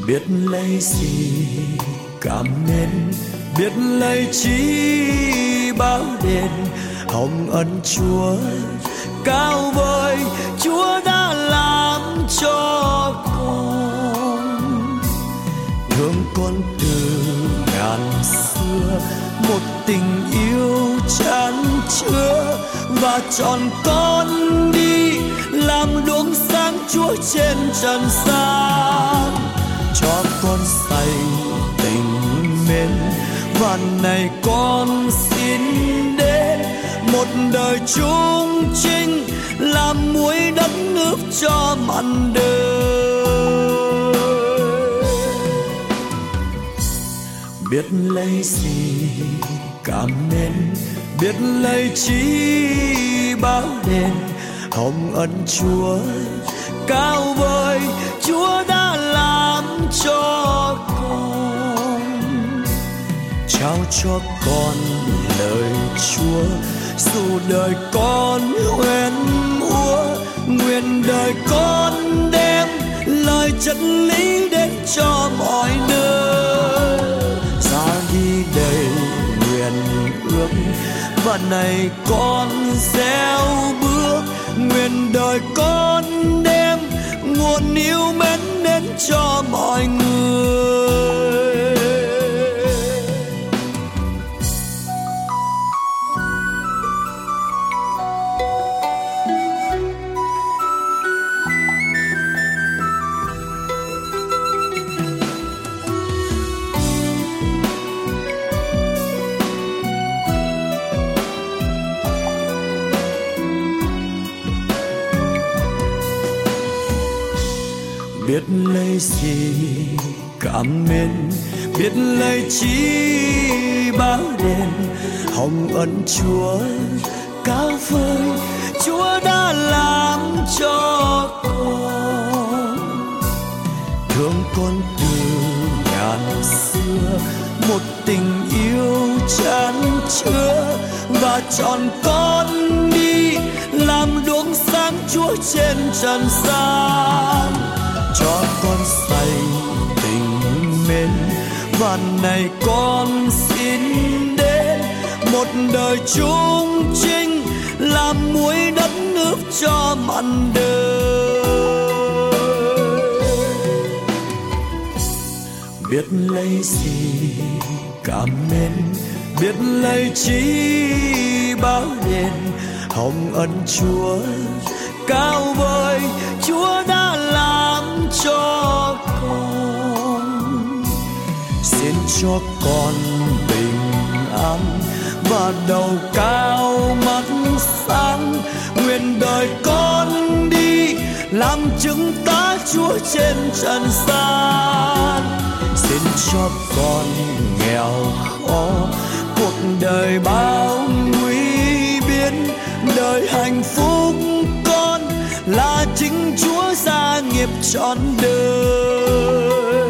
biết lấy gì cảm mến, biết lấy chi báo đền. Hồng ân Chúa cao vời, Chúa đã làm cho con. Thương con từ ngàn xưa, một tình yêu chan chứa, và chọn con đi làm đuống sáng Chúa trên trần gian. Cho con say tình mến, và này con xin đến một đời chung chinh, làm muối đất nước cho mặn đời. Biết lấy gì cảm mến, biết lấy chi báo đền. Hồng ân Chúa cao vời, Chúa đã làm cho con. Trao cho con lời Chúa, dù đời con hoen úa, nguyện đời con đem lời chân lý đến cho mọi nơi. Ra đi đầy nguyện ước, và này con gieo bước, nguyện đời con đem nguồn yêu mến đến cho mọi người. Biết lấy gì cảm mến, biết lấy chi báo đền. Hồng ân Chúa cao vời, Chúa đã làm cho con. Thương con từ ngàn xưa, một tình yêu chan chứa, và chọn con đi làm đuống sáng Chúa trên trần gian. Cho con say tình mến, và này con xin đến một đời chung chinh, làm muối đất nước cho mặn đời. Biết lấy gì cảm mến, biết lấy chi báo đền. Hồng ân Chúa cao vời, Chúa đã làm cho con. Xin cho con bình an và đầu cao mắt sáng, nguyện đời con đi làm chứng tá Chúa trên trần gian. Xin cho con nghèo khó, cuộc đời bao nguy biến, đời hạnh phúc con là chính Chúa gia nghiệp trọn đời.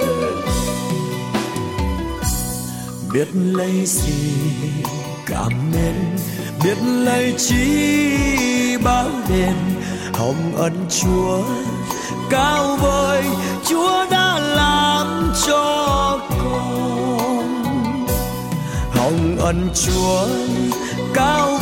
Biết lấy gì cảm mến, biết lấy chi báo đền. Hồng ân Chúa cao vời, Chúa đã làm cho con. Hồng ân Chúa cao